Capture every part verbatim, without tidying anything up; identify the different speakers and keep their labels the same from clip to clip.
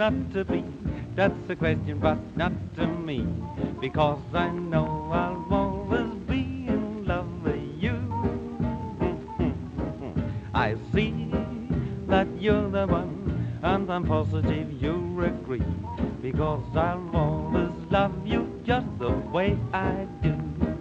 Speaker 1: not to be? That's the question, but not to me, because I know I'll always be in love with you. I see that you're the one, and I'm positive you agree, because I'll always love you just the way I do.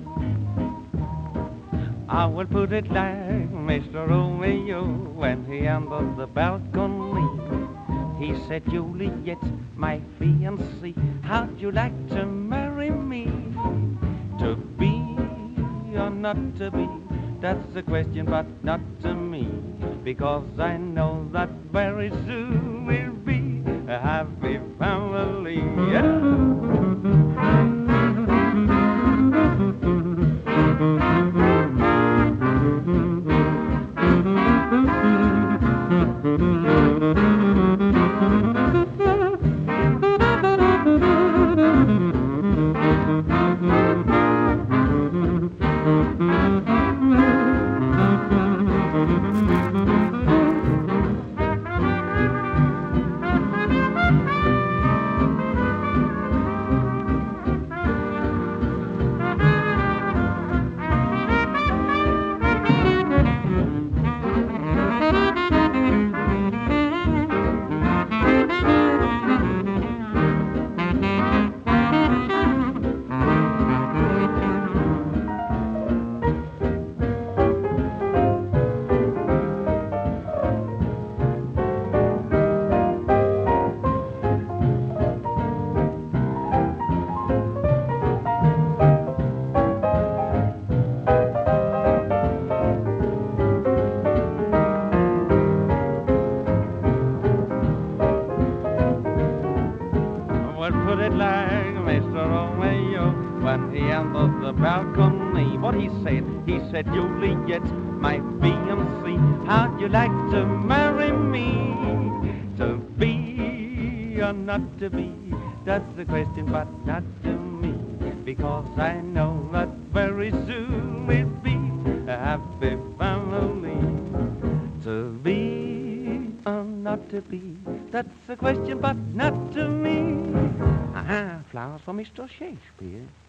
Speaker 1: I will put it like Mister Romeo when he entered the balcony. He said, Juliet, my fiancée, how'd you like to marry me? To be or not to be, that's the question, but not to me, because I know that very soon we'll be a happy family. Yeah. Put it like Mister Romeo when he entered the balcony. What he said, he said, Juliet, my fiancée, how'd you like to marry me? To be or not to be, that's the question, but not to me, because I know that very soon we'll be a happy family. To be or not to be, that's the question, but not to me. Aha, flowers for Mister Shakespeare.